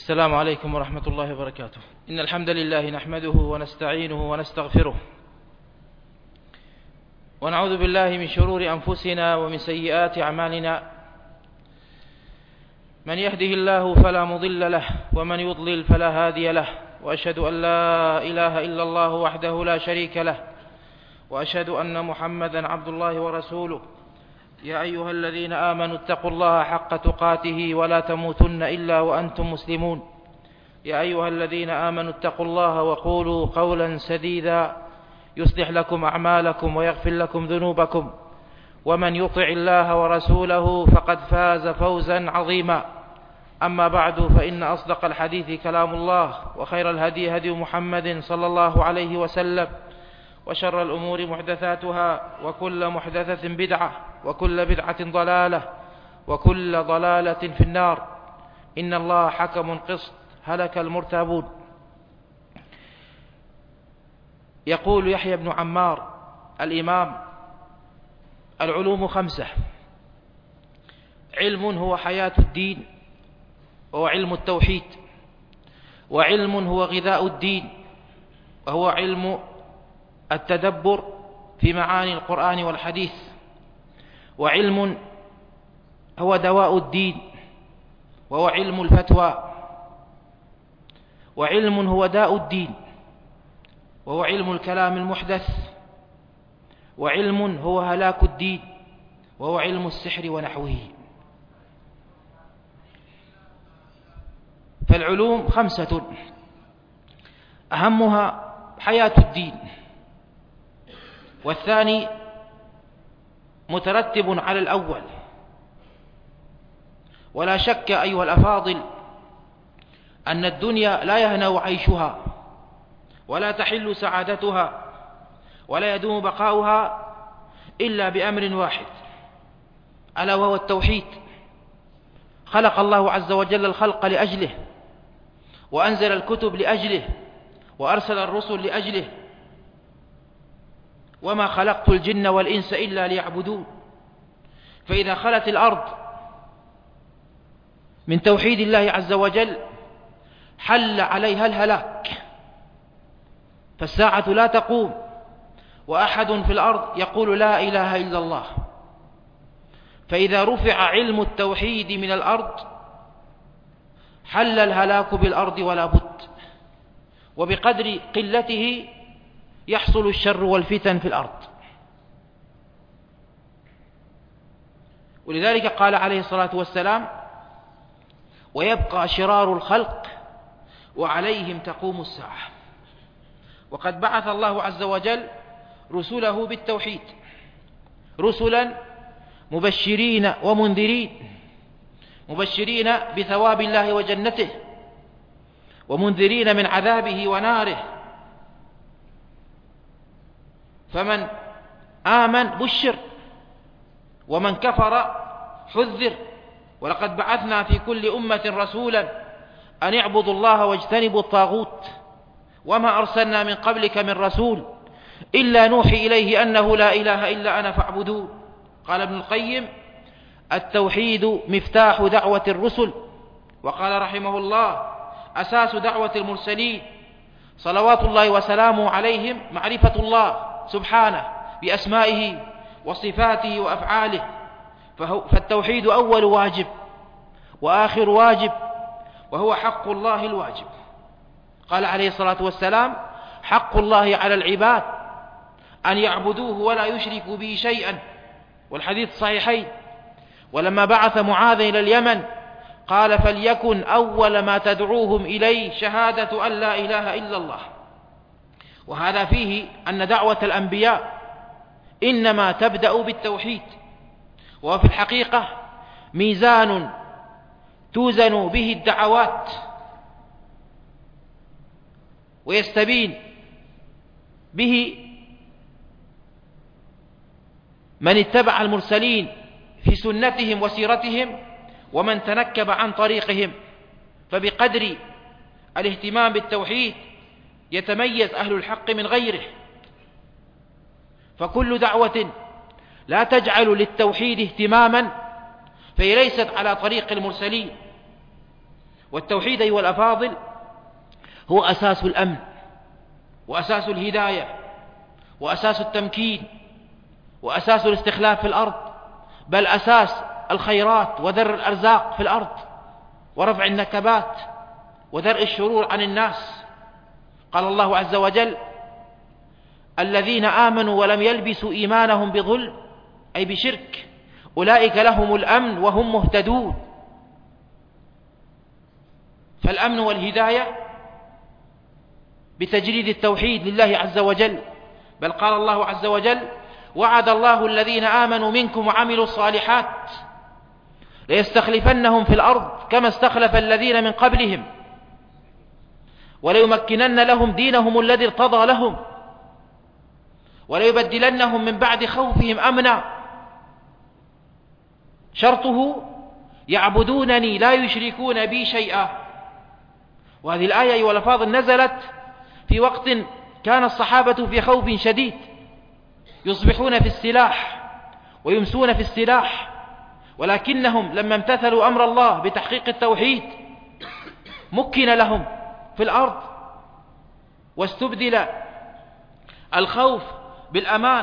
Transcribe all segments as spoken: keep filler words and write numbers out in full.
السلام عليكم ورحمة الله وبركاته. إن الحمد لله نحمده ونستعينه ونستغفره ونعوذ بالله من شرور أنفسنا ومن سيئات أعمالنا. من يهده الله فلا مضل له ومن يضلل فلا هادي له، وأشهد أن لا إله إلا الله وحده لا شريك له، وأشهد أن محمدا عبد الله ورسوله. يا أيها الذين آمنوا اتقوا الله حق تقاته ولا تموتن إلا وأنتم مسلمون. يا أيها الذين آمنوا اتقوا الله وقولوا قولا سديدا يصلح لكم أعمالكم ويغفر لكم ذنوبكم، ومن يطع الله ورسوله فقد فاز فوزا عظيما. أما بعد، فإن أصدق الحديث كلام الله، وخير الهدي هدي محمد صلى الله عليه وسلم، وشر الأمور محدثاتها، وكل محدثة بدعة، وكل بدعة ضلالة، وكل ضلالة في النار. إن الله حكم قسط، هلك المرتابون. يقول يحيى بن عمار الإمام: العلوم خمسة: علم هو حياة الدين، وهو علم التوحيد، وعلم هو غذاء الدين، وهو علم التدبر في معاني القرآن والحديث، وعلم هو دواء الدين، وهو علم الفتوى، وعلم هو داء الدين، وهو علم الكلام المحدث، وعلم هو هلاك الدين، وهو علم السحر ونحوه. فالعلوم خمسة: أهمها حياة الدين، والثاني مترتب على الأول. ولا شك أيها الأفاضل أن الدنيا لا يهنأ عيشها، ولا تحل سعادتها، ولا يدوم بقاؤها إلا بأمر واحد، ألا وهو التوحيد. خلق الله عز وجل الخلق لأجله، وأنزل الكتب لأجله، وأرسل الرسل لأجله. وما خلقت الجن والإنس إلا ليعبدون. فإذا خلت الأرض من توحيد الله عز وجل حل عليها الهلاك، فالساعة لا تقوم وأحد في الأرض يقول لا إله إلا الله. فإذا رفع علم التوحيد من الأرض حل الهلاك بالأرض ولا بد، وبقدر قلته يحصل الشر والفتن في الأرض. ولذلك قال عليه الصلاة والسلام: ويبقى شرار الخلق وعليهم تقوم الساعة. وقد بعث الله عز وجل رسله بالتوحيد، رسلا مبشرين ومنذرين، مبشرين بثواب الله وجنته، ومنذرين من عذابه وناره. فمن آمن بشر، ومن كفر حذر. ولقد بعثنا في كل أمة رسولا أن اعبدوا الله واجتنبوا الطاغوت، وما أرسلنا من قبلك من رسول إلا نوحي إليه أنه لا إله إلا أنا فاعبدون. قال ابن القيم: التوحيد مفتاح دعوة الرسل. وقال رحمه الله: أساس دعوة المرسلين صلوات الله وسلامه عليهم معرفة الله سبحانه بأسمائه وصفاته وأفعاله. فالتوحيد أول واجب وآخر واجب، وهو حق الله الواجب. قال عليه الصلاة والسلام: حق الله على العباد أن يعبدوه ولا يشركوا به شيئا، والحديث صحيحين. ولما بعث معاذ إلى اليمن قال: فليكن أول ما تدعوهم إليه شهادة أن لا إله إلا الله. وهذا فيه أن دعوة الأنبياء إنما تبدأ بالتوحيد، وفي الحقيقة ميزان توزن به الدعوات، ويستبين به من اتبع المرسلين في سنتهم وسيرتهم، ومن تنكب عن طريقهم. فبقدر الاهتمام بالتوحيد يتميز أهل الحق من غيره. فكل دعوة لا تجعل للتوحيد اهتماما فهي ليست على طريق المرسلين. والتوحيد أيها الأفاضل هو أساس الأمن وأساس الهداية وأساس التمكين وأساس الاستخلاف في الأرض، بل أساس الخيرات وذر الأرزاق في الأرض ورفع النكبات ودرء الشرور عن الناس. قال الله عز وجل: الذين آمنوا ولم يلبسوا إيمانهم بظلم، أي بشرك، أولئك لهم الأمن وهم مهتدون. فالأمن والهداية بتجريد التوحيد لله عز وجل. بل قال الله عز وجل: وعد الله الذين آمنوا منكم وعملوا الصالحات ليستخلفنهم في الأرض كما استخلف الذين من قبلهم وليمكنن لهم دينهم الذي ارتضى لهم وليبدلنهم من بعد خوفهم أمنا. شرطه: يعبدونني لا يشركون بي شيئا. وهذه الآية أيها الأفاضل نزلت في وقت كان الصحابة في خوف شديد، يصبحون في السلاح ويمسون في السلاح، ولكنهم لما امتثلوا أمر الله بتحقيق التوحيد مكن لهم في الأرض واستبدل الخوف بالأمان.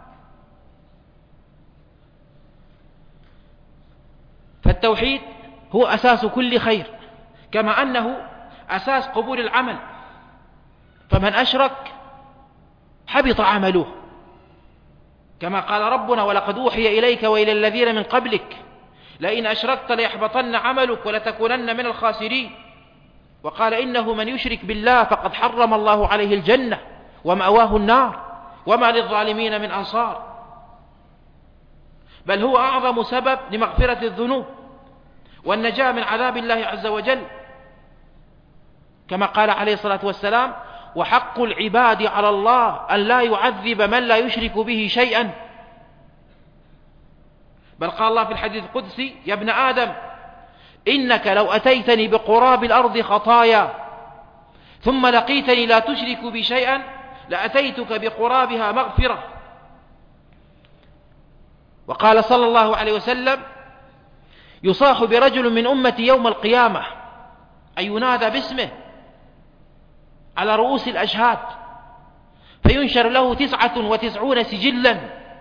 فالتوحيد هو أساس كل خير، كما أنه أساس قبول العمل، فمن أشرك حبط عمله، كما قال ربنا: ولقد أوحي إليك وإلى الذين من قبلك لئن أشركت ليحبطن عملك ولتكونن من الخاسرين. وقال: إنه من يشرك بالله فقد حرم الله عليه الجنة ومأواه النار وما للظالمين من أنصار. بل هو أعظم سبب لمغفرة الذنوب والنجاة من عذاب الله عز وجل، كما قال عليه الصلاة والسلام: وحق العباد على الله أن لا يعذب من لا يشرك به شيئا. بل قال الله في الحديث القدسي: يا ابن آدم إنك لو أتيتني بقراب الأرض خطايا ثم لقيتني لا تشرك بي شيئا لأتيتك بقرابها مغفرة. وقال صلى الله عليه وسلم: يصاح برجل من أمتي يوم القيامة، أي ينادى باسمه على رؤوس الأشهاد، فينشر له تسعة وتسعون سجلا،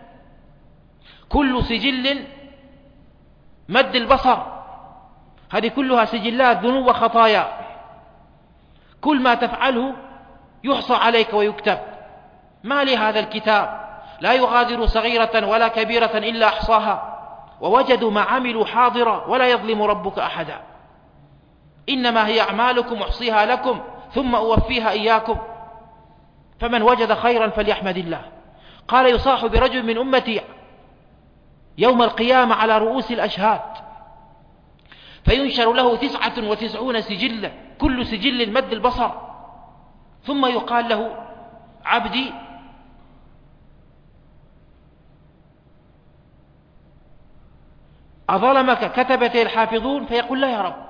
كل سجل مد البصر، هذه كلها سجلات ذنوب وخطايا، كل ما تفعله يحصى عليك ويكتب. ما لهذا الكتاب لا يغادر صغيرة ولا كبيرة إلا أحصاها ووجدوا ما عملوا حاضرا ولا يظلم ربك أحدا. إنما هي أعمالكم أحصيها لكم ثم أوفيها إياكم، فمن وجد خيرا فليحمد الله. قال: يصاح برجل من أمتي يوم القيامة على رؤوس الأشهاد، فينشر له تسعة وتسعون سجلا، كل سجل مد البصر، ثم يقال له: عبدي أظلمك كتبته الحافظون؟ فيقول: لا يا رب.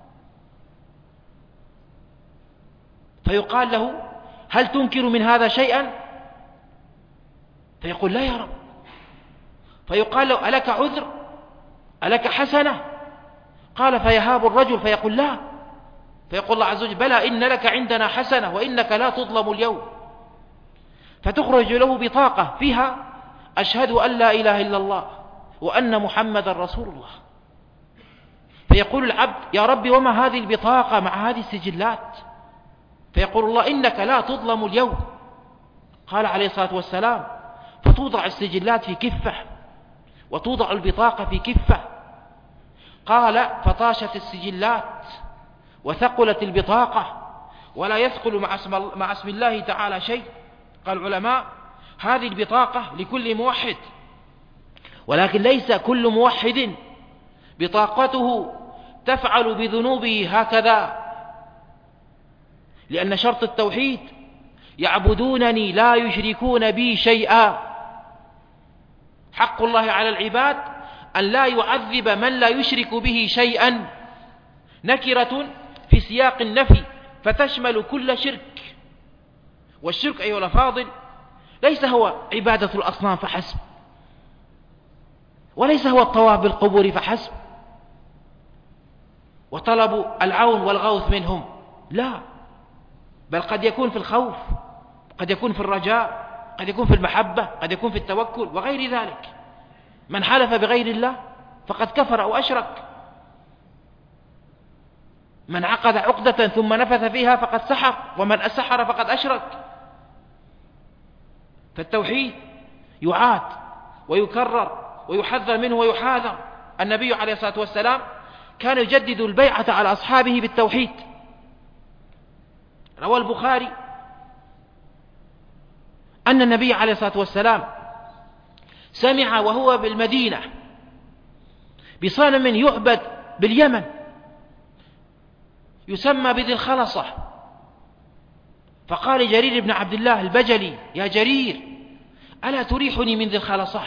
فيقال له: هل تنكر من هذا شيئا؟ فيقول: لا يا رب. فيقال له: ألك عذر؟ ألك حسنة؟ قال: فيهاب الرجل فيقول: لا. فيقول الله عز وجل: بلى، إن لك عندنا حسنة وإنك لا تظلم اليوم. فتخرج له بطاقة فيها: أشهد أن لا إله إلا الله وأن محمد رسول الله. فيقول العبد: يا رب، وما هذه البطاقة مع هذه السجلات؟ فيقول الله: إنك لا تظلم اليوم. قال عليه الصلاة والسلام: فتوضع السجلات في كفة وتوضع البطاقة في كفة. قال: فطاشت السجلات وثقلت البطاقة ولا يثقل مع اسم, مع اسم الله تعالى شيء. قال العلماء: هذه البطاقة لكل موحد، ولكن ليس كل موحد بطاقته تفعل بذنوبه هكذا، لأن شرط التوحيد: يعبدونني لا يشركون بي شيئا. حق الله على العباد أن لا يعذب من لا يشرك به شيئا، نكرة في سياق النفي فتشمل كل شرك. والشرك أيها الأفاضل ليس هو عبادة الأصنام فحسب، وليس هو الطواف بالقبور فحسب، وطلبوا العون والغوث منهم، لا، بل قد يكون في الخوف، قد يكون في الرجاء، قد يكون في المحبة، قد يكون في التوكل وغير ذلك. من حلف بغير الله فقد كفر أو أشرك، من عقد عقدة ثم نفث فيها فقد سحر، ومن أسحر فقد أشرك. فالتوحيد يعاد ويكرر ويحذر منه ويحاذر. النبي عليه الصلاة والسلام كان يجدد البيعة على أصحابه بالتوحيد. روى البخاري أن النبي عليه الصلاة والسلام سمع وهو بالمدينة بصنم يعبد باليمن يسمى بذي الخلصة، فقال جرير بن عبد الله البجلي: يا جرير، ألا تريحني من ذي الخلصة؟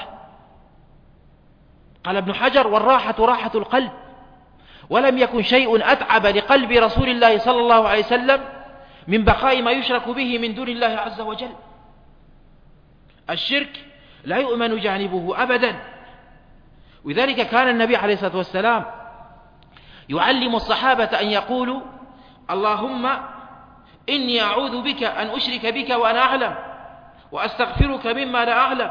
قال ابن حجر: والراحة راحة القلب، ولم يكن شيء أتعب لقلب رسول الله صلى الله عليه وسلم من بقاء ما يشرك به من دون الله عز وجل. الشرك لا يؤمن جانبه أبدا، وذلك كان النبي عليه الصلاة والسلام يعلم الصحابة أن يقولوا: اللهم إني أعوذ بك أن أشرك بك وأنا أعلم، وأستغفرك مما لا أعلم.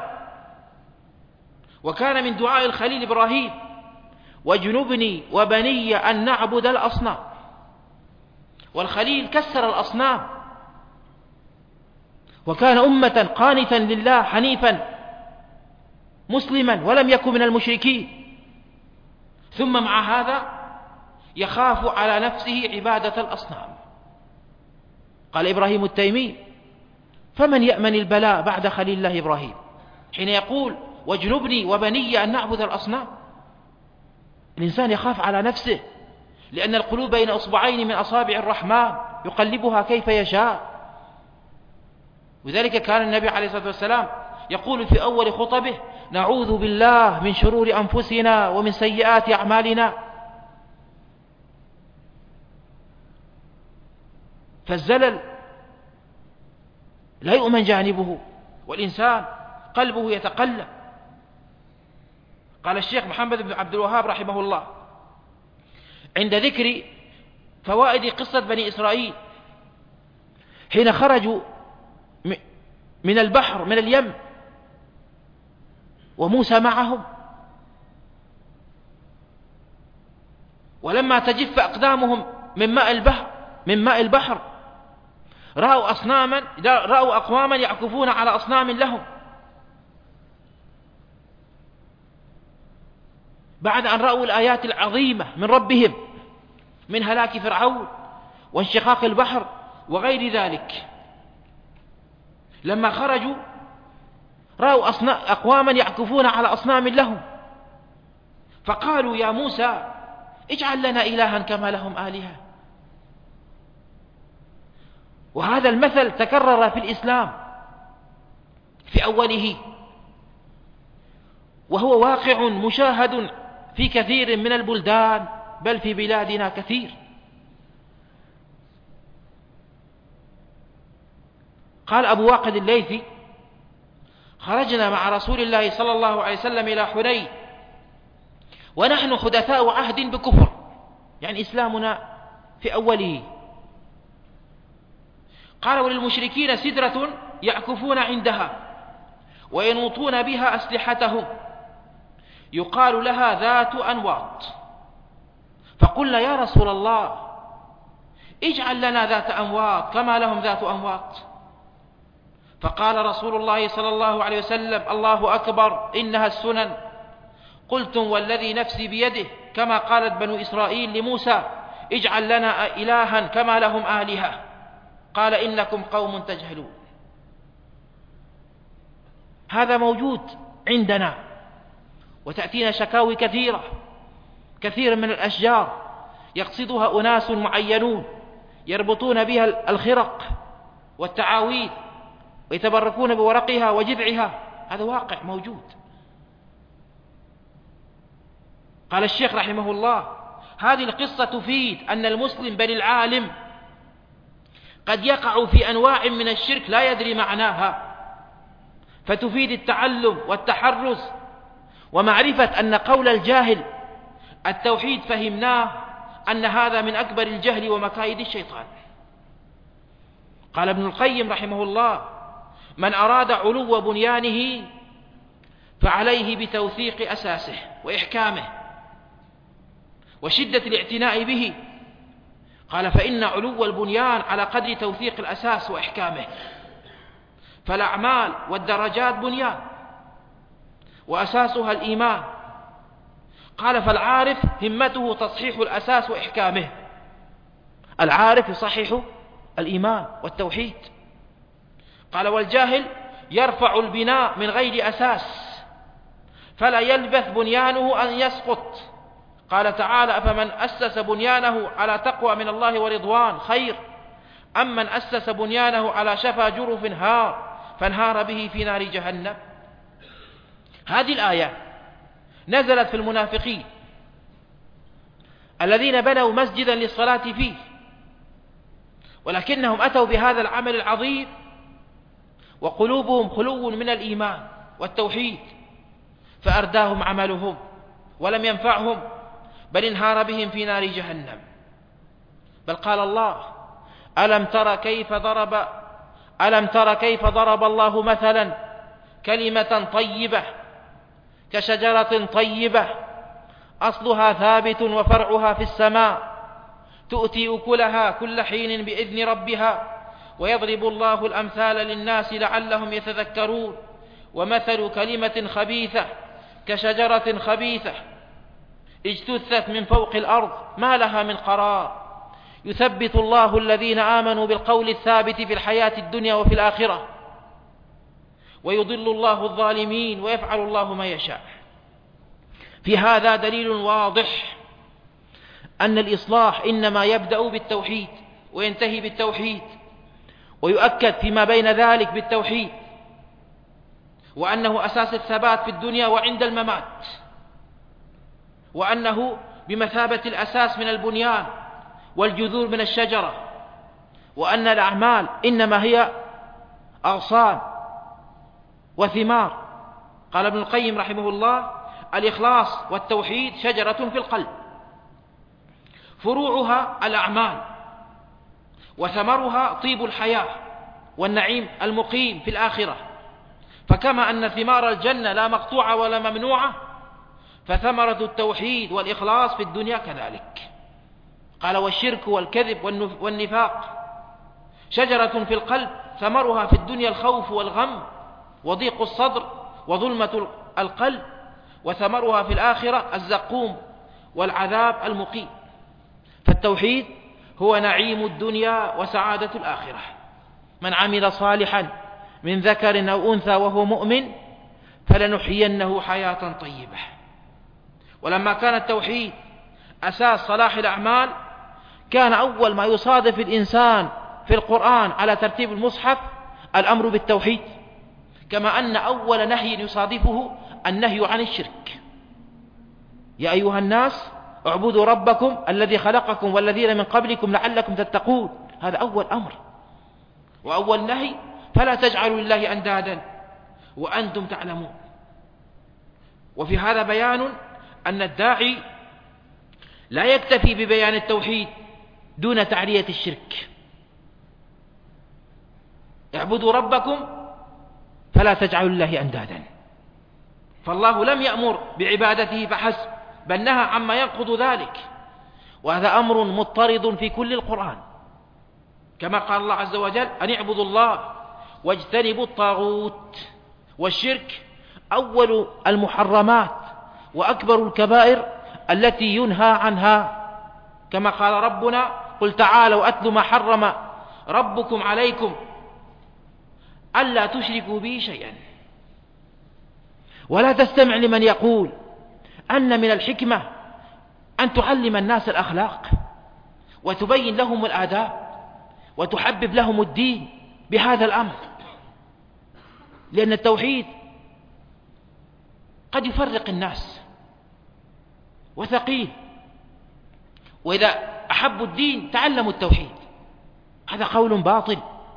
وكان من دعاء الخليل إبراهيم: واجنبني وبني أن نعبد الأصنام. والخليل كسر الأصنام، وكان أمة قانتا لله حنيفا مسلما ولم يكن من المشركين، ثم مع هذا يخاف على نفسه عبادة الأصنام. قال إبراهيم التيمي: فمن يأمن البلاء بعد خليل الله إبراهيم حين يقول: واجنبني وبني أن نعبد الأصنام؟ الإنسان يخاف على نفسه، لأن القلوب بين أصبعين من أصابع الرحمن يقلبها كيف يشاء. وذلك كان النبي عليه الصلاة والسلام يقول في أول خطبه: نعوذ بالله من شرور أنفسنا ومن سيئات أعمالنا. فالزلل لا يؤمن جانبه، والإنسان قلبه يتقلب. قال الشيخ محمد بن عبد الوهاب رحمه الله عند ذكر فوائد قصة بني إسرائيل حين خرجوا من البحر من اليم وموسى معهم، ولما تجف أقدامهم من ماء البحر من ماء البحر رأوا أصناما رأوا أقواما يعكفون على أصنام لهم، بعد أن رأوا الآيات العظيمة من ربهم من هلاك فرعون وانشقاق البحر وغير ذلك. لما خرجوا رأوا أقواما يعكفون على أصنام لهم، فقالوا: يا موسى اجعل لنا إلها كما لهم آلهة. وهذا المثل تكرر في الإسلام في أوله، وهو واقع مشاهد في كثير من البلدان، بل في بلادنا كثير. قال أبو واقد الليثي: خرجنا مع رسول الله صلى الله عليه وسلم إلى حنين ونحن حدثاء عهد بكفر، يعني إسلامنا في أوله. قال: وللمشركين سدرة يعكفون عندها وينوطون بها أسلحتهم يقال لها ذات أنواط. فقلنا: يا رسول الله اجعل لنا ذات أنواط كما لهم ذات أنواط. فقال رسول الله صلى الله عليه وسلم: الله أكبر، إنها السنن. قلتم والذي نفسي بيده كما قالت بنو إسرائيل لموسى: اجعل لنا إلها كما لهم آلهة. قال: إنكم قوم تجهلون. هذا موجود عندنا، وتأتينا شكاوي كثيرة كثير من الأشجار يقصدها أناس معينون يربطون بها الخرق والتعاويذ ويتبركون بورقها وجذعها. هذا واقع موجود. قال الشيخ رحمه الله: هذه القصة تفيد أن المسلم بل العالم قد يقع في أنواع من الشرك لا يدري معناها، فتفيد التعلم والتحرز ومعرفة أن قول الجاهل التوحيد فهمناه أن هذا من أكبر الجهل ومكايد الشيطان. قال ابن القيم رحمه الله: من أراد علو بنيانه فعليه بتوثيق أساسه وإحكامه وشدة الاعتناء به. قال: فإن علو البنيان على قدر توثيق الأساس وإحكامه، فالأعمال والدرجات بنيان وأساسها الإيمان. قال: فالعارف همته تصحيح الأساس وإحكامه. العارف يصحح الإيمان والتوحيد. قال: والجاهل يرفع البناء من غير أساس فلا يلبث بنيانه أن يسقط. قال تعالى: أفمن أسس بنيانه على تقوى من الله ورضوان خير أم من أسس بنيانه على شفا جرف هار فانهار به في نار جهنم. هذه الآية نزلت في المنافقين الذين بنوا مسجدا للصلاة فيه، ولكنهم أتوا بهذا العمل العظيم وقلوبهم خلو من الإيمان والتوحيد، فأرداهم عملهم ولم ينفعهم، بل انهار بهم في نار جهنم. بل قال الله: ألم تر كيف ضرب ألم تر كيف ضرب الله مثلا كلمة طيبة كشجرة طيبة أصلها ثابت وفرعها في السماء تؤتي أكلها كل حين بإذن ربها ويضرب الله الأمثال للناس لعلهم يتذكرون. ومثل كلمة خبيثة كشجرة خبيثة اجتثت من فوق الأرض ما لها من قرار يثبت الله الذين آمنوا بالقول الثابت في الحياة الدنيا وفي الآخرة ويضل الله الظالمين ويفعل الله ما يشاء. في هذا دليل واضح أن الإصلاح إنما يبدأ بالتوحيد وينتهي بالتوحيد، ويؤكد فيما بين ذلك بالتوحيد، وأنه أساس الثبات في الدنيا وعند الممات، وأنه بمثابة الأساس من البنيان والجذور من الشجرة، وأن الأعمال إنما هي أغصان وثمار. قال ابن القيم رحمه الله: الإخلاص والتوحيد شجرة في القلب، فروعها الأعمال، وثمرها طيب الحياة والنعيم المقيم في الآخرة. فكما أن ثمار الجنة لا مقطوعة ولا ممنوعة، فثمرة التوحيد والإخلاص في الدنيا كذلك. قال: والشرك والكذب والنفاق شجرة في القلب، ثمرها في الدنيا الخوف والغم وضيق الصدر وظلمة القلب، وثمرها في الآخرة الزقوم والعذاب المقيم. فالتوحيد هو نعيم الدنيا وسعادة الآخرة. من عمل صالحا من ذكر أو أنثى وهو مؤمن فلنحيينه حياة طيبة. ولما كان التوحيد أساس صلاح الأعمال، كان أول ما يصادف الإنسان في القرآن على ترتيب المصحف الأمر بالتوحيد، كما أن أول نهي يصادفه النهي عن الشرك. يا أيها الناس اعبدوا ربكم الذي خلقكم والذين من قبلكم لعلكم تتقون. هذا أول أمر وأول نهي: فلا تجعلوا لله أندادا وأنتم تعلمون. وفي هذا بيان أن الداعي لا يكتفي ببيان التوحيد دون تعرية الشرك. اعبدوا ربكم فلا تجعلوا لله أندادا، فالله لم يأمر بعبادته فحسب، بل نهى عما ينقض ذلك، وهذا أمر مضطرد في كل القرآن، كما قال الله عز وجل: أن اعبدوا الله واجتنبوا الطاغوت. والشرك أول المحرمات وأكبر الكبائر التي ينهى عنها، كما قال ربنا: قل تعالوا أتل ما حرم ربكم عليكم ألا تشركوا به شيئا. ولا تستمع لمن يقول أن من الحكمة أن تعلم الناس الأخلاق وتبين لهم الآداب وتحبب لهم الدين بهذا الأمر، لأن التوحيد قد يفرق الناس وثقيل، وإذا أحبوا الدين تعلموا التوحيد. هذا قول باطل.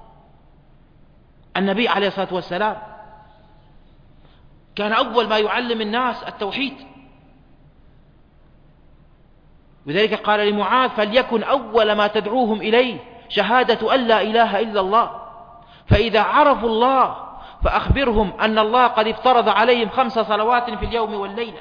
النبي عليه الصلاة والسلام كان أول ما يعلم الناس التوحيد، وذلك قال لمعاذ: فليكن أول ما تدعوهم إليه شهادة أن لا إله إلا الله، فإذا عرفوا الله فأخبرهم أن الله قد افترض عليهم خمس صلوات في اليوم والليلة.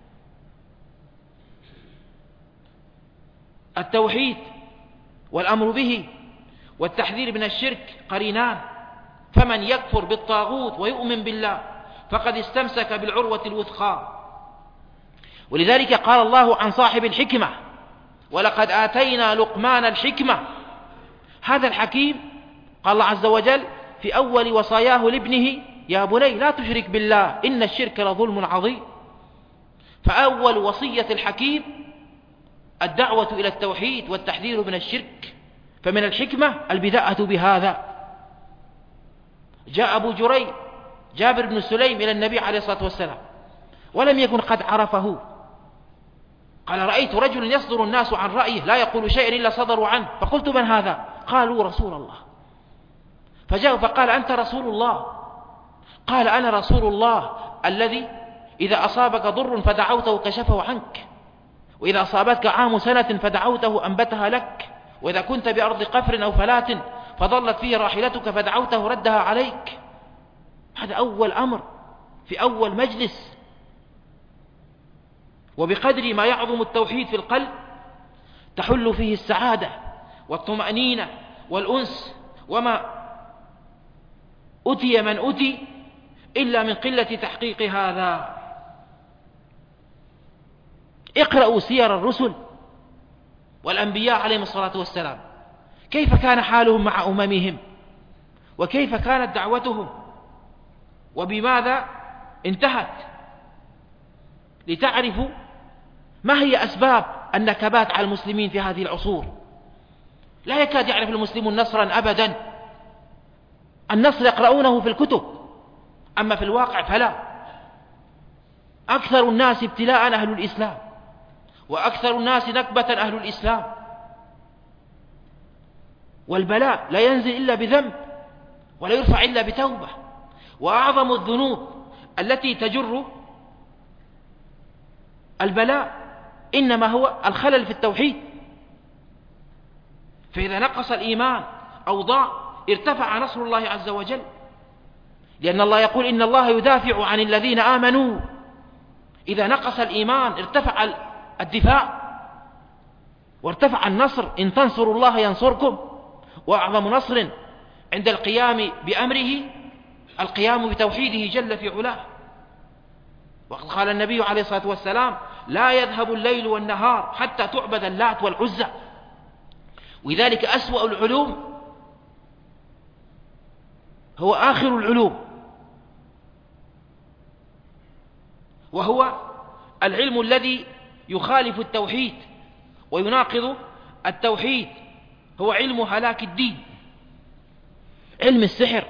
التوحيد والأمر به والتحذير من الشرك قرينان، فمن يكفر بالطاغوت ويؤمن بالله فقد استمسك بالعروة الوثقى. ولذلك قال الله عن صاحب الحكمة: ولقد آتينا لقمان الحكمة. هذا الحكيم قال الله عز وجل في أول وصاياه لابنه: يا بني لا تشرك بالله إن الشرك لظلم عظيم. فأول وصية الحكيم الدعوة إلى التوحيد والتحذير من الشرك، فمن الحكمة البداءة بهذا. جاء أبو جري جابر بن سليم إلى النبي عليه الصلاة والسلام ولم يكن قد عرفه، قال: رأيت رجل يصدر الناس عن رأيه لا يقول شيئا إلا صدروا عنه، فقلت: من هذا؟ قالوا: رسول الله. فجاء فقال: أنت رسول الله؟ قال: أنا رسول الله الذي إذا أصابك ضر فدعوته كشفه عنك، وإذا أصابتك عام سنة فدعوته أنبتها لك، وإذا كنت بأرض قفر أو فلات فضلت فيه راحلتك فدعوته ردها عليك. هذا أول أمر في أول مجلس. وبقدر ما يعظم التوحيد في القلب تحل فيه السعادة والطمأنينة والأنس، وما أتي من أتي إلا من قلة تحقيق هذا. اقرأوا سير الرسل والأنبياء عليهم الصلاة والسلام، كيف كان حالهم مع أممهم، وكيف كانت دعوتهم، وبماذا انتهت، لتعرفوا ما هي أسباب النكبات على المسلمين في هذه العصور. لا يكاد يعرف المسلمون نصرا أبدا. النصر يقرؤونه في الكتب، أما في الواقع فلا. أكثر الناس ابتلاء أهل الإسلام، وأكثر الناس نكبة أهل الإسلام. والبلاء لا ينزل إلا بذنب ولا يرفع إلا بتوبة. وأعظم الذنوب التي تجر البلاء إنما هو الخلل في التوحيد. فإذا نقص الإيمان أو ضاع ارتفع نصر الله عز وجل، لأن الله يقول: إن الله يدافع عن الذين آمنوا. إذا نقص الإيمان ارتفع الدفاع وارتفع النصر. إن تنصروا الله ينصركم. وأعظم نصر عند القيام بأمره القيام بتوحيده جل في علاه. وقد قال النبي عليه الصلاة والسلام: لا يذهب الليل والنهار حتى تعبد اللات والعزى. وذلك أسوأ العلوم هو آخر العلوم، وهو العلم الذي يخالف التوحيد ويناقض التوحيد، هو علم هلاك الدين. علم السحر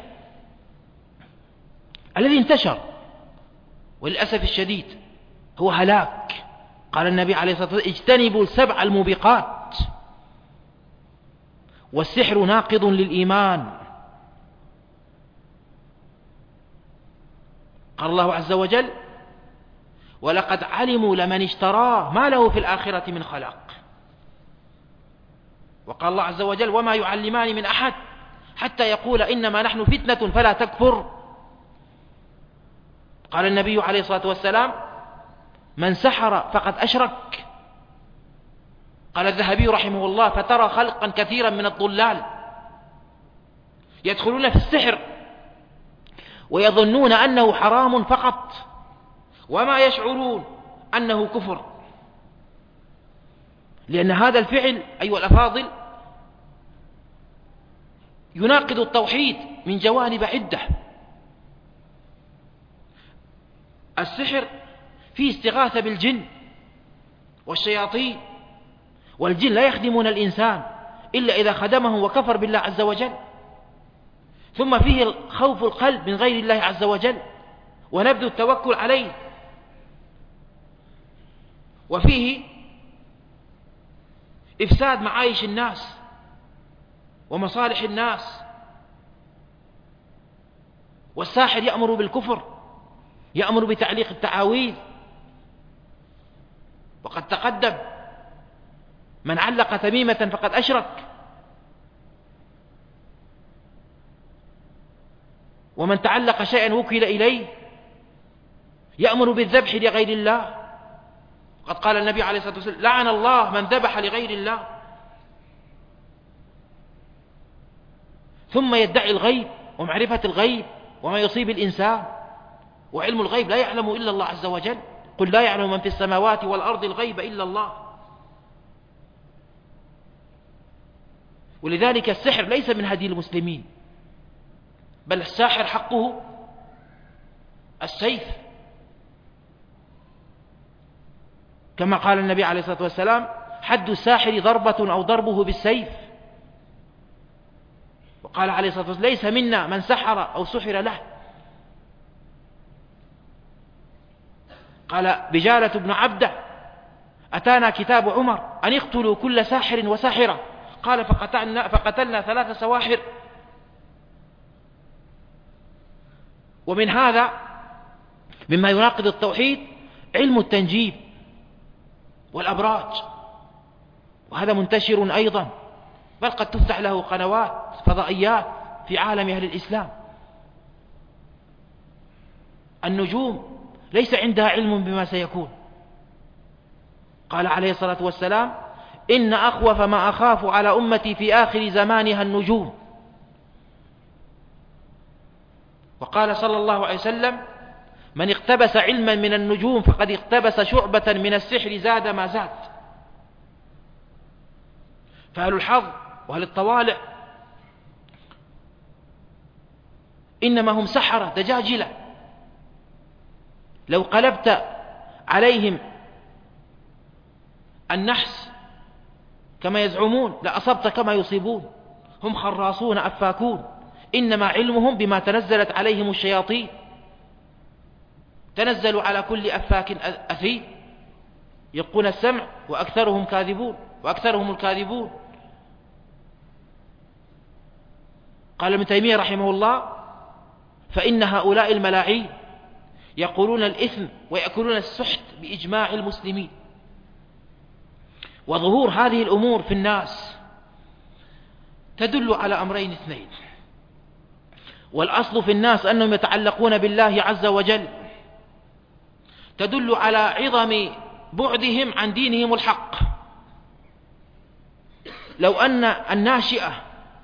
الذي انتشر وللأسف الشديد هو هلاك. قال النبي عليه الصلاة والسلام: اجتنبوا السبع الموبقات. والسحر ناقض للإيمان. قال الله عز وجل: ولقد علموا لمن اشتراه ما له في الآخرة من خلاق. وقال الله عز وجل: وما يعلمان من أحد حتى يقول إنما نحن فتنة فلا تكفر. قال النبي عليه الصلاة والسلام: من سحر فقد أشرك. قال الذهبي رحمه الله: فترى خلقا كثيرا من الضلال يدخلون في السحر ويظنون أنه حرام فقط، وما يشعرون أنه كفر، لأن هذا الفعل أيها الأفاضل يناقض التوحيد من جوانب عدة. السحر فيه استغاثة بالجن والشياطين، والجن لا يخدمون الإنسان إلا إذا خدمه وكفر بالله عز وجل. ثم فيه خوف القلب من غير الله عز وجل ونبذ التوكل عليه. وفيه إفساد معايش الناس ومصالح الناس. والساحر يأمر بالكفر، يأمر بتعليق التعاويذ. وقد تقدم من علق تميمة فقد أشرك. ومن تعلق شيئا وكل إليه يأمر بالذبح لغير الله. قد قال النبي عليه الصلاة والسلام: لعن الله من ذبح لغير الله. ثم يدعي الغيب ومعرفة الغيب وما يصيب الإنسان، وعلم الغيب لا يعلم إلا الله عز وجل. قل لا يعلم من في السماوات والأرض الغيب إلا الله. ولذلك السحر ليس من هدي المسلمين، بل الساحر حقه السيف، كما قال النبي عليه الصلاة والسلام: حد الساحر ضربة أو ضربه بالسيف. وقال عليه الصلاة والسلام: ليس منا من سحر أو سحر له. قال بجالة بن عبده: أتانا كتاب عمر أن اقتلوا كل ساحر وساحرة. قال فقتلنا, فقتلنا ثلاث سواحر. ومن هذا مما يناقض التوحيد علم التنجيم والأبراج، وهذا منتشر أيضا، بل قد تفتح له قنوات فضائيات في عالم أهل الإسلام. النجوم ليس عندها علم بما سيكون. قال عليه الصلاة والسلام: إن أخوف ما أخاف على أمتي في آخر زمانها النجوم. وقال صلى الله عليه وسلم: من اقتبس علما من النجوم فقد اقتبس شعبة من السحر زاد ما زاد. فأهل الحظ وأهل الطوالع إنما هم سحرة دجاجلة، لو قلبت عليهم النحس كما يزعمون لأصبت كما يصيبون. هم خراصون أفاكون، إنما علمهم بما تنزلت عليهم الشياطين. تنزلوا على كل أفاك أثيم يلقون السمع وأكثرهم كاذبون وأكثرهم الكاذبون. قال ابن تيمية رحمه الله: فإن هؤلاء الملاعين يقولون الإثم ويأكلون السحت بإجماع المسلمين. وظهور هذه الأمور في الناس تدل على أمرين اثنين: والأصل في الناس أنهم يتعلقون بالله عز وجل، تدل على عظم بعدهم عن دينهم الحق. لو أن الناشئة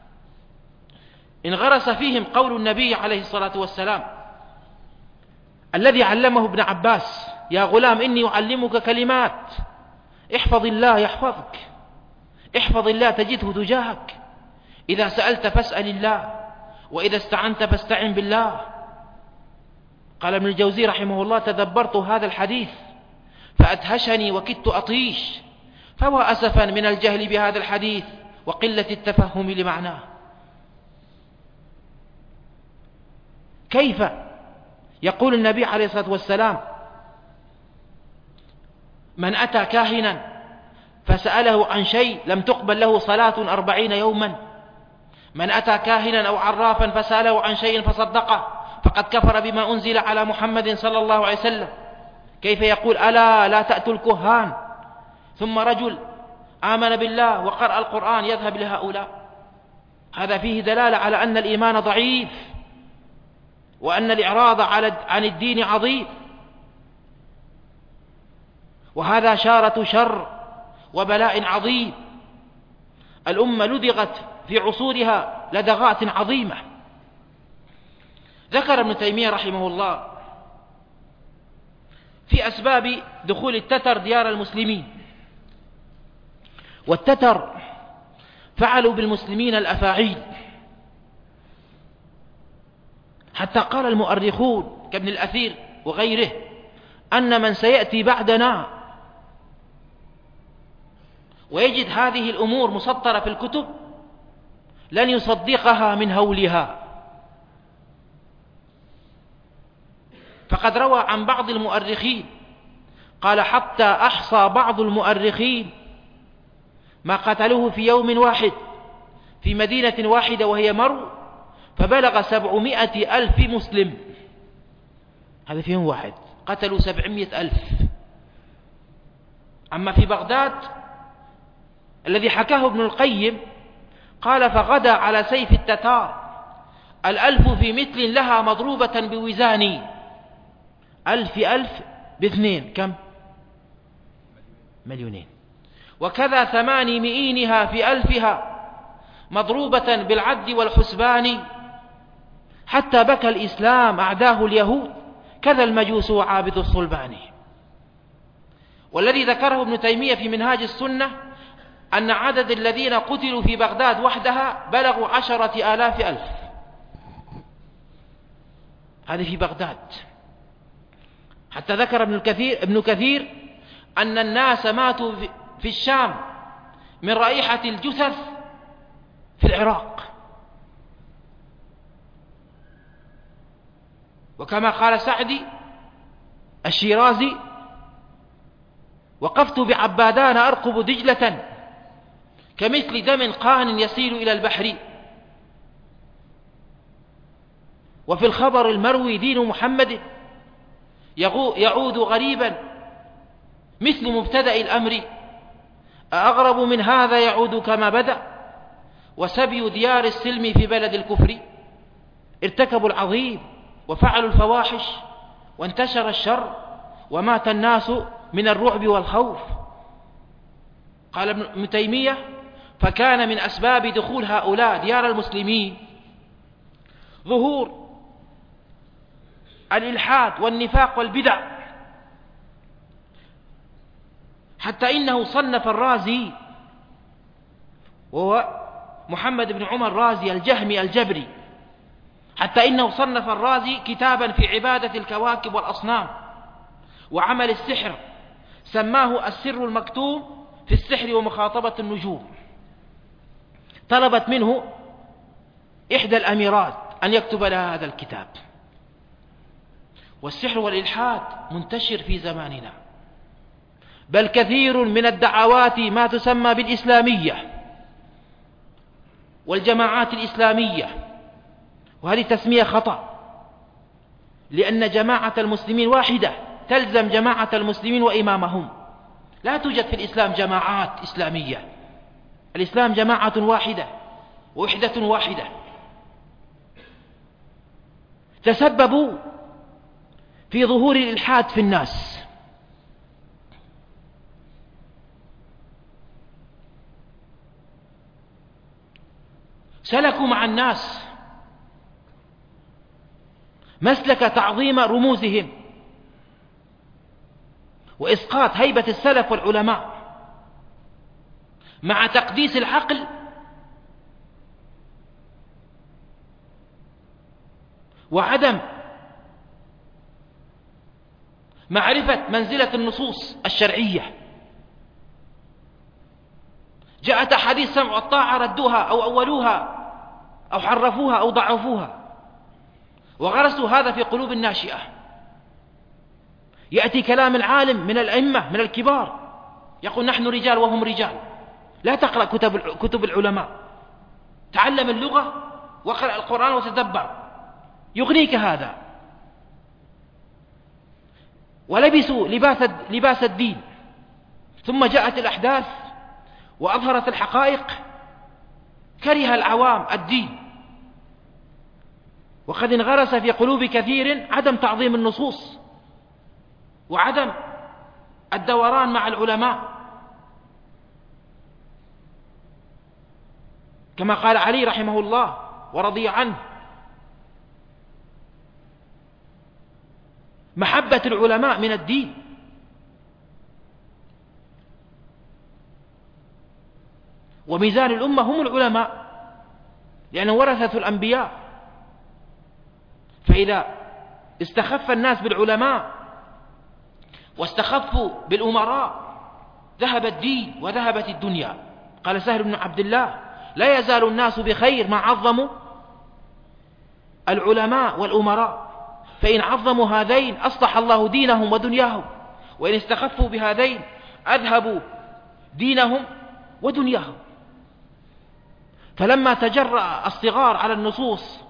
انغرس فيهم قول النبي عليه الصلاة والسلام الذي علمه ابن عباس: يا غلام إني أعلمك كلمات احفظ الله يحفظك، احفظ الله تجده تجاهك، إذا سألت فاسأل الله، وإذا استعنت فاستعن بالله. قال ابن الجوزي رحمه الله: تدبرت هذا الحديث فأدهشني وكدت أطيش، فهو أسفا من الجهل بهذا الحديث وقلة التفهم لمعناه. كيف يقول النبي عليه الصلاة والسلام: من أتى كاهنا فسأله عن شيء لم تقبل له صلاة أربعين يوما، من أتى كاهنا أو عرافا فسأله عن شيء فصدقه فقد كفر بما أنزل على محمد صلى الله عليه وسلم. كيف يقول: ألا لا تأتوا الكهان؟ ثم رجل آمن بالله وقرأ القرآن يذهب لهؤلاء. هذا فيه دلالة على أن الإيمان ضعيف، وأن الإعراض عن الدين عظيم، وهذا شارة شر وبلاء عظيم. الأمة لدغت في عصورها لدغات عظيمة. ذكر ابن تيمية رحمه الله في أسباب دخول التتر ديار المسلمين. والتتر فعلوا بالمسلمين الأفاعيل، حتى قال المؤرخون كابن الأثير وغيره أن من سيأتي بعدنا ويجد هذه الأمور مسطرة في الكتب لن يصدقها من هولها. فقد روى عن بعض المؤرخين قال: حتى أحصى بعض المؤرخين ما قتلوه في يوم واحد في مدينة واحدة وهي مرو، فبلغ سبعمائة ألف مسلم. هذا في يوم واحد قتلوا سبعمائة ألف. أما في بغداد الذي حكاه ابن القيم قال: فغدا على سيف التتار الألف في مثل لها مضروبة بوزان. ألف في ألف باثنين كم؟ مليونين. وكذا ثماني مئينها في ألفها مضروبة بالعد والحسبان. حتى بكى الإسلام أعداه اليهود كذا المجوس وعابد الصلبان. والذي ذكره ابن تيمية في منهاج السنة أن عدد الذين قتلوا في بغداد وحدها بلغوا عشرة آلاف ألف. هذه في بغداد. حتى ذكر ابن كثير, ابن كثير أن الناس ماتوا في الشام من رائحة الجثث في العراق. وكما قال سعدي الشيرازي: وقفت بعبادان أرقب دجلة كمثل دم قان يسيل إلى البحر. وفي الخبر المروي دين محمد يعود غريبا مثل مبتدأ الأمر. أغرب من هذا يعود كما بدأ وسبي ديار السلم في بلد الكفر. ارتكبوا العظيم وفعلوا الفواحش وانتشر الشر ومات الناس من الرعب والخوف. قال ابن تيمية: فكان من أسباب دخول هؤلاء ديار المسلمين ظهور الإلحاد والنفاق والبدع، حتى إنه صنف الرازي، وهو محمد بن عمر رازي الجهمي الجبري، حتى إنه صنف الرازي كتابا في عبادة الكواكب والأصنام وعمل السحر، سماه السر المكتوم في السحر ومخاطبة النجوم. طلبت منه إحدى الأميرات أن يكتب لها هذا الكتاب. والسحر والإلحاد منتشر في زماننا، بل كثير من الدعوات ما تسمى بالإسلامية والجماعات الإسلامية، وهذه تسمية خطأ، لأن جماعة المسلمين واحدة تلزم جماعة المسلمين وإمامهم. لا توجد في الإسلام جماعات إسلامية، الإسلام جماعة واحدة ووحدة واحدة. تسببوا في ظهور الإلحاد في الناس. سلكوا مع الناس مسلك تعظيم رموزهم وإسقاط هيبة السلف والعلماء، مع تقديس العقل وعدم معرفة منزلة النصوص الشرعية. جاءت أحاديث سمع والطاعة ردوها أو أولوها أو حرفوها أو ضعفوها، وغرسوا هذا في قلوب الناشئة. يأتي كلام العالم من الأئمة من الكبار يقول: نحن رجال وهم رجال. لا تقرأ كتب كتب العلماء، تعلم اللغة واقرأ القرآن وتدبر، يغنيك هذا. ولبسوا لباس لباس الدين، ثم جاءت الأحداث وأظهرت الحقائق، كره العوام الدين، وقد انغرس في قلوب كثير عدم تعظيم النصوص وعدم الدوران مع العلماء، كما قال علي رحمه الله ورضي عنه: محبة العلماء من الدين. وميزان الأمة هم العلماء، لأنهم ورثة الأنبياء. فإذا استخف الناس بالعلماء واستخفوا بالأمراء ذهب الدين وذهبت الدنيا. قال سهل بن عبد الله: لا يزال الناس بخير ما عظموا العلماء والأمراء، فإن عظموا هذين أصلح الله دينهم ودنياهم، وإن استخفوا بهذين أذهبوا دينهم ودنياهم. فلما تجرأ الصغار على النصوص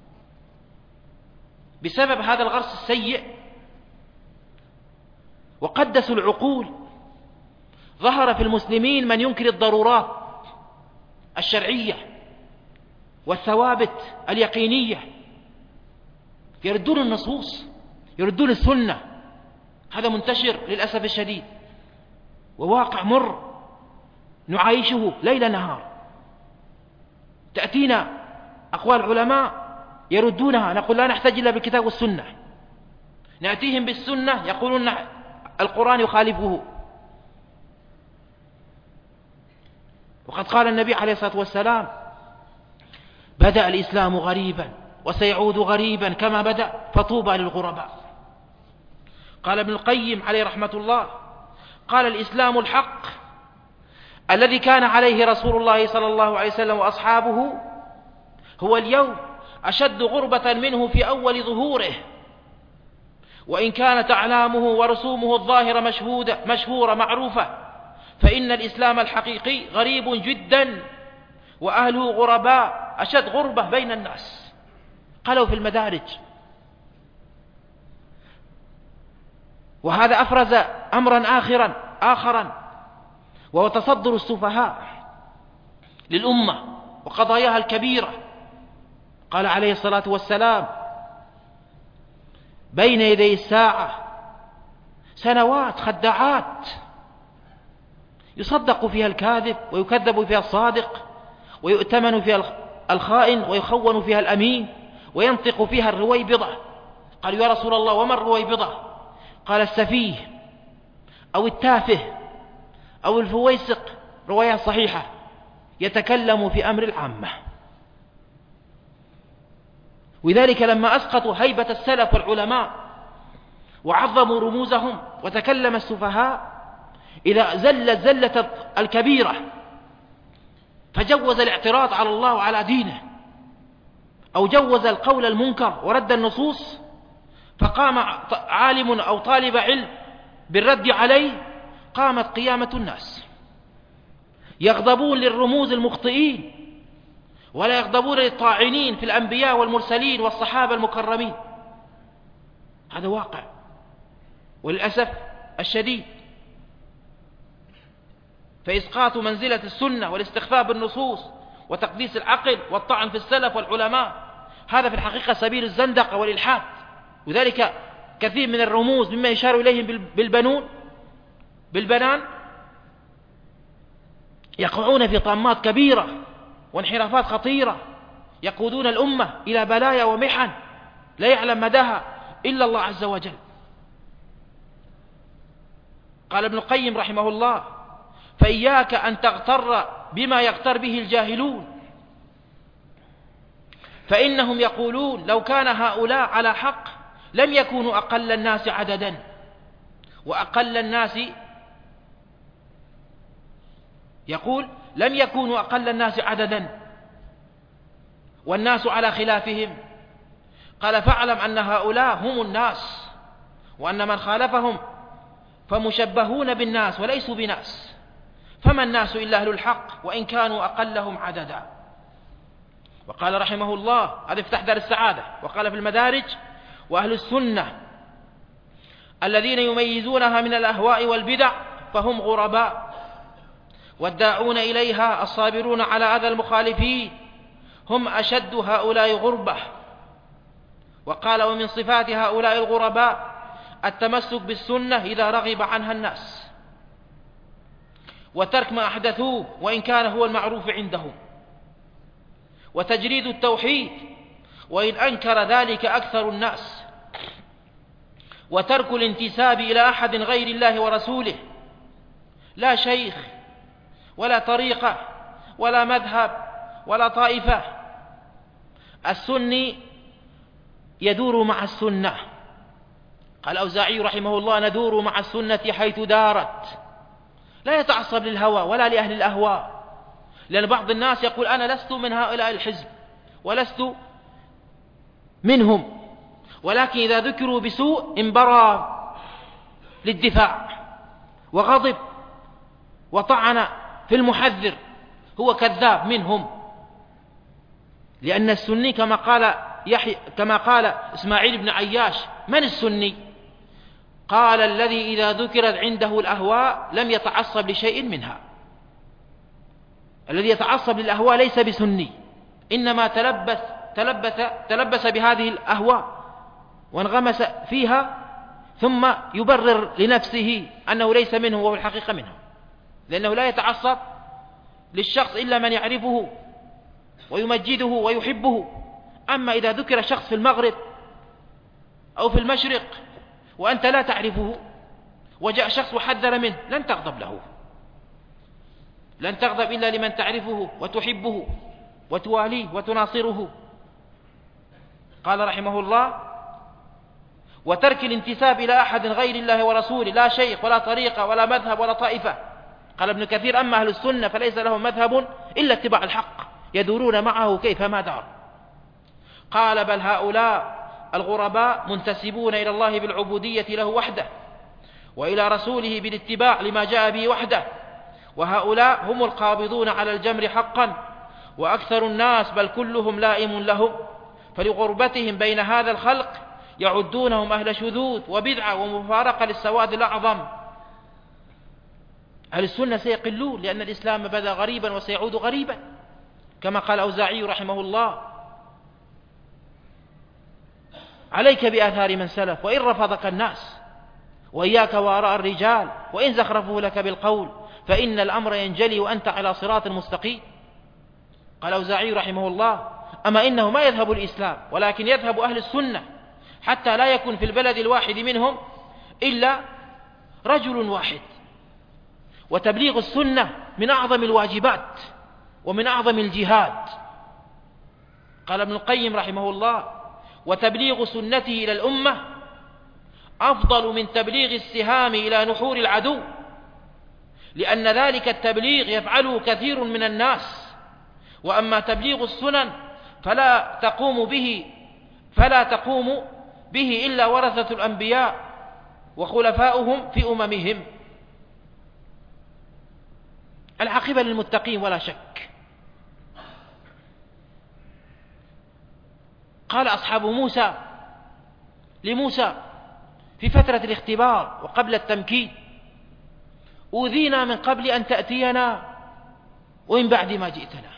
بسبب هذا الغرس السيء وقدسوا العقول، ظهر في المسلمين من ينكر الضرورات الشرعية والثوابت اليقينية، يردون النصوص، يردون السنة. هذا منتشر للأسف الشديد، وواقع مر نعايشه ليل نهار. تأتينا أقوال علماء يردونها، نقول لا نحتاج إلا بالكتاب والسنة. نأتيهم بالسنة يقولون القرآن يخالفه. وقد قال النبي عليه الصلاة والسلام: بدأ الإسلام غريبا وسيعود غريبا كما بدأ فطوبى للغرباء. قال ابن القيم عليه رحمة الله: قال الإسلام الحق الذي كان عليه رسول الله صلى الله عليه وسلم وأصحابه هو اليوم أشد غربة منه في أول ظهوره، وإن كانت أعلامه ورسومه الظاهرة مشهودة مشهورة معروفة، فإن الإسلام الحقيقي غريب جدا وأهله غرباء أشد غربة بين الناس. قالوا في المدارج. وهذا أفرز أمرا آخرا آخرا وهو تصدر السفهاء للأمة وقضاياها الكبيرة. قال عليه الصلاة والسلام: بين يدي الساعة سنوات خداعات يصدق فيها الكاذب ويكذب فيها الصادق، ويؤتمن فيها الخائن ويخون فيها الأمين، وينطق فيها الرويبضة. قالوا: يا رسول الله وما الرويبضة؟ قال: السفيه أو التافه أو الفويسق، رواية صحيحة، يتكلم في أمر العامة. وذلك لما أسقطوا هيبة السلف والعلماء وعظموا رموزهم، وتكلم السفهاء إذا زلت زلة الكبيرة فجوز الاعتراض على الله وعلى دينه، أو جوز القول المنكر ورد النصوص، فقام عالم أو طالب علم بالرد عليه، قامت قيامة الناس يغضبون للرموز المخطئين ولا يغضبون للطاعنين في الأنبياء والمرسلين والصحابة المكرمين. هذا واقع وللأسف الشديد. فإسقاط منزلة السنة والاستخفاف بالنصوص وتقديس العقل والطعن في السلف والعلماء، هذا في الحقيقة سبيل الزندقة والإلحاد. وذلك كثير من الرموز مما يشار إليهم بالبنون بالبنان يقعون في طامات كبيرة وانحرافات خطيرة، يقودون الأمة إلى بلايا ومحن لا يعلم مداها إلا الله عز وجل. قال ابن القيم رحمه الله: فإياك أن تغتر بما يغتر به الجاهلون، فإنهم يقولون لو كان هؤلاء على حق لم يكونوا أقل الناس عددا، وأقل الناس يقول لم يكونوا أقل الناس عددا والناس على خلافهم. قال: فاعلم أن هؤلاء هم الناس، وأن من خالفهم فمشبهون بالناس وليسوا بناس، فما الناس إلا أهل الحق وإن كانوا أقلهم عددا. وقال رحمه الله: هذا افتح دار السعادة. وقال في المدارج: وأهل السنة الذين يميزونها من الأهواء والبدع فهم غرباء، والداعون إليها الصابرون على أذى المخالفين هم أشد هؤلاء غربة. وقال: ومن صفات هؤلاء الغرباء التمسك بالسنة إذا رغب عنها الناس، وترك ما أحدثوه وإن كان هو المعروف عندهم، وتجريد التوحيد وإن أنكر ذلك أكثر الناس، وترك الانتساب إلى أحد غير الله ورسوله، لا شيخ ولا طريقة ولا مذهب ولا طائفة. السني يدور مع السنة. قال الأوزاعي رحمه الله: ندور مع السنة حيث دارت، لا يتعصب للهوى ولا لأهل الأهواء. لأن بعض الناس يقول: أنا لست من هؤلاء الحزب ولست منهم، ولكن إذا ذكروا بسوء انبرى للدفاع وغضب وطعن في المحذر، هو كذاب منهم. لأن السني كما قال يحيى كما قال إسماعيل بن عياش: من السني؟ قال الذي إذا ذكرت عنده الأهواء لم يتعصب لشيء منها. الذي يتعصب للأهواء ليس بسني، إنما تلبس تلبس تلبس بهذه الأهواء وانغمس فيها، ثم يبرر لنفسه أنه ليس منه وهو الحقيقة منه، لأنه لا يتعصب للشخص إلا من يعرفه ويمجده ويحبه. أما إذا ذكر شخص في المغرب أو في المشرق وأنت لا تعرفه وجاء شخص وحذر منه لن تغضب له، لن تغضب إلا لمن تعرفه وتحبه وتواليه وتناصره. قال رحمه الله: وترك الانتساب إلى أحد غير الله ورسوله، لا شيخ ولا طريقة ولا مذهب ولا طائفة. قال ابن كثير: أما أهل السنة فليس لهم مذهب إلا اتباع الحق، يدورون معه كيفما دار. قال: بل هؤلاء الغرباء منتسبون إلى الله بالعبودية له وحده، وإلى رسوله بالاتباع لما جاء به وحده، وهؤلاء هم القابضون على الجمر حقا، وأكثر الناس بل كلهم لائم لهم، فلغربتهم بين هذا الخلق يعدونهم أهل شذوذ وبدعة ومفارقة للسواد الأعظم. أهل السنة سيقلون، لأن الإسلام بدأ غريبا وسيعود غريبا، كما قال أوزاعي رحمه الله: عليك بآثار من سلف وإن رفضك الناس، وإياك وآراء الرجال وإن زخرفوا لك بالقول، فإن الأمر ينجلي وأنت على صراط مستقيم. قال أوزاعي رحمه الله: أما إنه ما يذهب الإسلام، ولكن يذهب أهل السنة، حتى لا يكون في البلد الواحد منهم إلا رجل واحد. وتبليغ السنة من أعظم الواجبات ومن أعظم الجهاد. قال ابن القيم رحمه الله: وتبليغ سنته إلى الأمة أفضل من تبليغ السهام إلى نحور العدو، لأن ذلك التبليغ يفعله كثير من الناس، وأما تبليغ السنن فلا تقوم به فلا تقوم به إلا ورثة الأنبياء وخلفاؤهم في أممهم. العاقبة للمتقين ولا شك. قال أصحاب موسى لموسى في فترة الاختبار وقبل التمكين: أوذينا من قبل أن تأتينا ومن بعد ما جئتنا.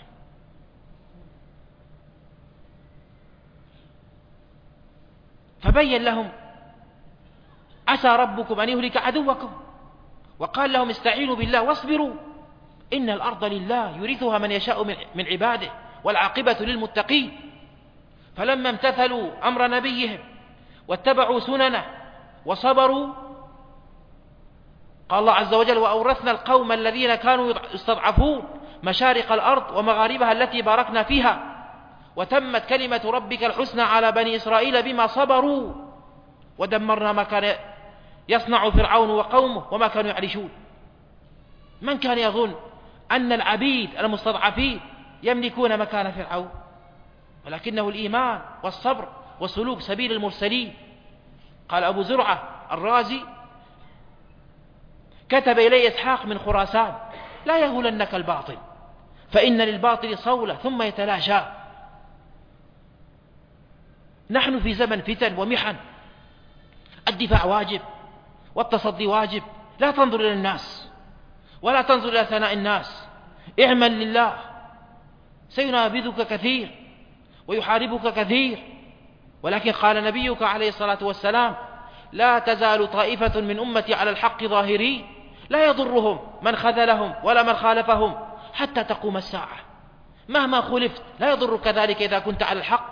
فبين لهم: عسى ربكم أن يهلك عدوكم، وقال لهم: استعينوا بالله واصبروا إن الأرض لله يورثها من يشاء من عباده والعاقبة للمتقين. فلما امتثلوا أمر نبيهم واتبعوا سننه وصبروا، قال الله عز وجل: وأورثنا القوم الذين كانوا يستضعفون مشارق الأرض ومغاربها التي باركنا فيها، وتمت كلمة ربك الحسنى على بني إسرائيل بما صبروا، ودمرنا ما كان يصنع فرعون وقومه وما كانوا يعرشون. من كان يظن أن العبيد المستضعفين يملكون مكان فرعون؟ ولكنه الإيمان والصبر وسلوك سبيل المرسلين. قال أبو زرعة الرازي: كتب إلي إسحاق من خراسان: لا يهولنك الباطل، فإن للباطل صولة ثم يتلاشى. نحن في زمن فتن ومحن، الدفاع واجب والتصدي واجب. لا تنظر إلى الناس ولا تنظر إلى ثناء الناس، اعمل لله، سينابذك كثير ويحاربك كثير. ولكن قال نبيك عليه الصلاة والسلام: لا تزال طائفة من أمتي على الحق ظاهرين، لا يضرهم من خذلهم ولا من خالفهم حتى تقوم الساعة. مهما خلفت لا يضرك ذلك إذا كنت على الحق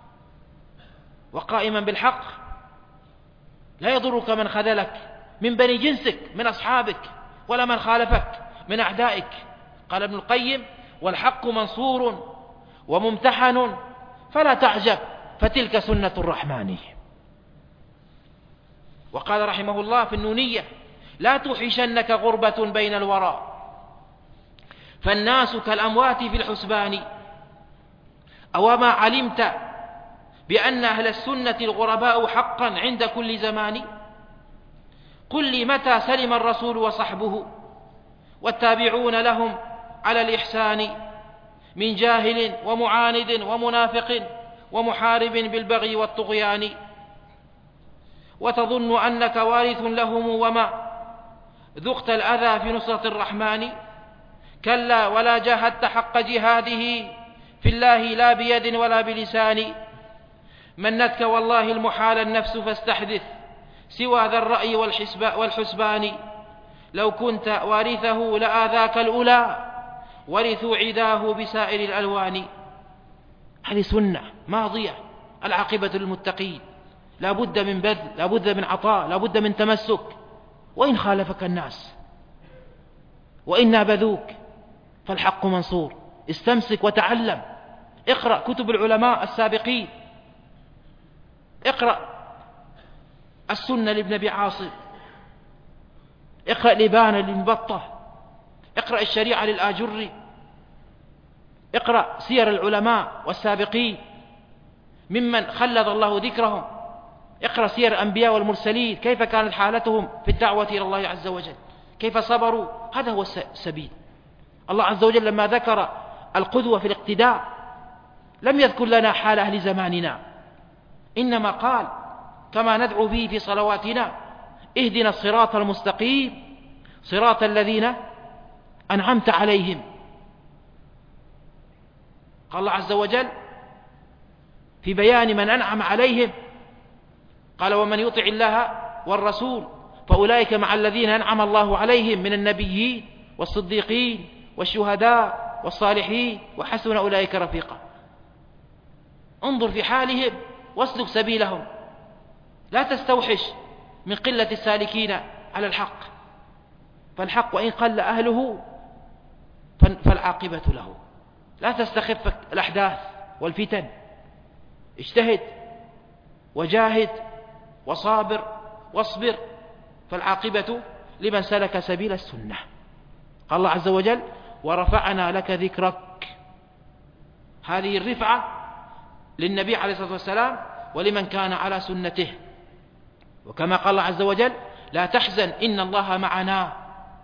وقائما بالحق. لا يضرك من خذلك من بني جنسك من أصحابك، ولا من خالفك من أعدائك. قال ابن القيم: والحق منصور وممتحن فلا تعجب، فتلك سنة الرحمن. وقال رحمه الله في النونية: لا توحشنك غربة بين الورى، فالناس كالأموات في الحسبان. أو ما علمت بأن أهل السنة الغرباء حقا عند كل زمان؟ قل لي متى سلم الرسول وصحبه والتابعون لهم على الإحسان من جاهل ومعاند ومنافق ومحارب بالبغي والطغيان. وتظن أنك وارث لهم وما ذقت الأذى في نصرة الرحمن. كلا ولا جاهدت حق جهاده في الله لا بيد ولا بلسان. منتك والله المحال النفس فاستحدث سوى ذا الرأي والحسبان. لو كنت وارثه لآذاك الأولى ورثوا عداه بسائر الألوان. هذه سنة ماضية، العاقبة للمتقين، لا بد من بذل، لا بد من عطاء، لا بد من تمسك. وإن خالفك الناس وإن نابذوك فالحق منصور. استمسك وتعلم، اقرأ كتب العلماء السابقين، اقرأ السنة لابن أبي عاصم، اقرأ لبان لابن بطة، اقرأ الشريعة للآجري، اقرأ سير العلماء والسابقين ممن خلد الله ذكرهم، اقرأ سير الأنبياء والمرسلين كيف كانت حالتهم في الدعوة إلى الله عز وجل، كيف صبروا. هذا هو السبيل. الله عز وجل لما ذكر القدوة في الاقتداء لم يذكر لنا حال أهل زماننا، إنما قال كما ندعو به في صلواتنا: اهدنا الصراط المستقيم صراط الذين أنعمت عليهم. قال الله عز وجل في بيان من أنعم عليهم قال: ومن يطع الله والرسول فأولئك مع الذين أنعم الله عليهم من النبيين والصديقين والشهداء والصالحين وحسن أولئك رفيقا. انظر في حالهم واسلك سبيلهم، لا تستوحش من قلة السالكين على الحق، فالحق وإن قل أهله فالعاقبة له. لا تستخف الأحداث والفتن، اجتهد وجاهد وصابر واصبر، فالعاقبة لمن سلك سبيل السنة. قال الله عز وجل: ورفعنا لك ذكرك. هذه الرفعة للنبي عليه الصلاة والسلام ولمن كان على سنته. وكما قال الله عز وجل: لا تحزن إن الله معنا.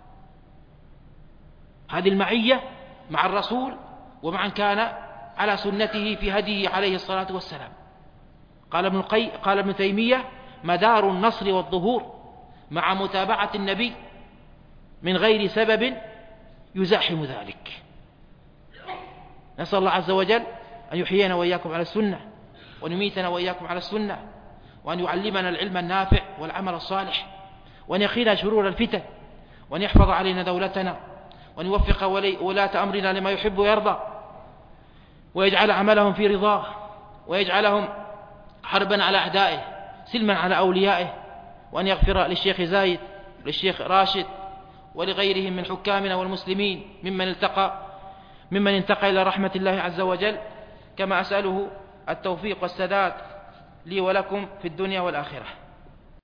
هذه المعية مع الرسول ومع من كان على سنته في هديه عليه الصلاة والسلام. قال ابن القيم قال ابن تيمية: مدار النصر والظهور مع متابعة النبي من غير سبب يزاحم ذلك. نسأل الله عز وجل أن يحيينا وإياكم على السنة، وأن يميتنا وإياكم على السنة، وأن يعلمنا العلم النافع والعمل الصالح، وأن يقينا شرور الفتن، وأن يحفظ علينا دولتنا، وأن يوفق ولاة أمرنا لما يحب ويرضى، ويجعل عملهم في رضاه، ويجعلهم حربا على أعدائه سلما على أوليائه، وأن يغفر للشيخ زايد وللشيخ راشد ولغيرهم من حكامنا والمسلمين ممن التقى ممن انتقى إلى رحمة الله عز وجل، كما أسأله التوفيق والسداد لي ولكم في الدنيا والآخرة.